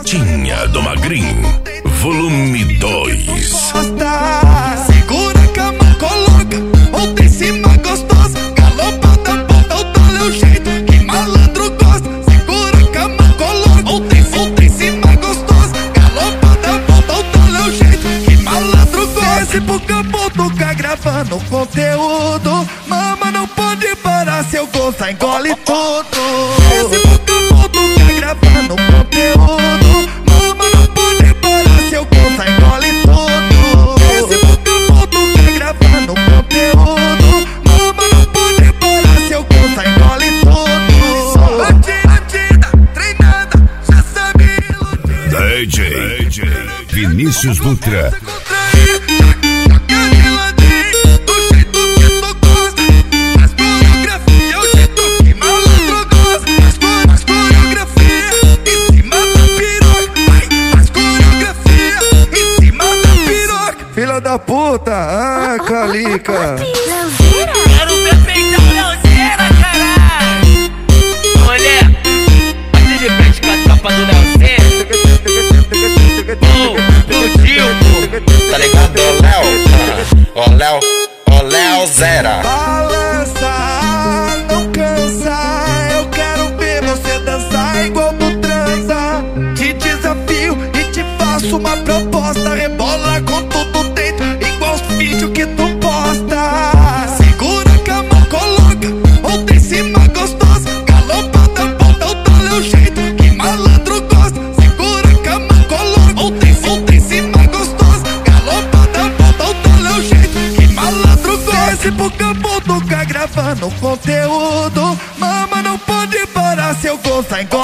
Festinha do Magrinho, volume 2. Segura a cama, coloca, volta em cima gostosa, galopada, bota o talo, é o jeito que malandro gosta. Segura a cama, coloca, volta em cima gostosa, galopada, bota o talo, é o jeito que malandro gosta. Desce pro campo, toca gravando conteúdo, mama não pode parar, se eu gostar engole tudo. Desce pro campo, toca gravando conteúdo, mama não pode parar, se eu gostar engole tudo. Desce pro campo, toca gravando conteúdo, mama não pode parar, se eu gostar engole tudo. Bandida, treinada, já sabe iludir. DJ Vinícius Dutra. Filha da puta, Calica. Quero ver peitão Leozeira, caralho. Mulher, bate de frente com a capa do Leozeira. Do Dilco. Tá ligado, Léo? Ó Léo Zera. Balança, não cansa, eu quero ver você dançar igual tu transa. Te desafio e te faço uma proposta, rebola com tudo dentro, igual os vídeos que tu posta. Segura a cama, coloca, volta em cima gostosa, galopada, bota o talo, é o jeito que malandro gosta. Segura a cama, coloca, volta em cima gostosa, galopada, bota o talo, é o jeito que malandro gosta. Desce pro campo, toca gravando conteúdo, mama não pode parar, se eu gostar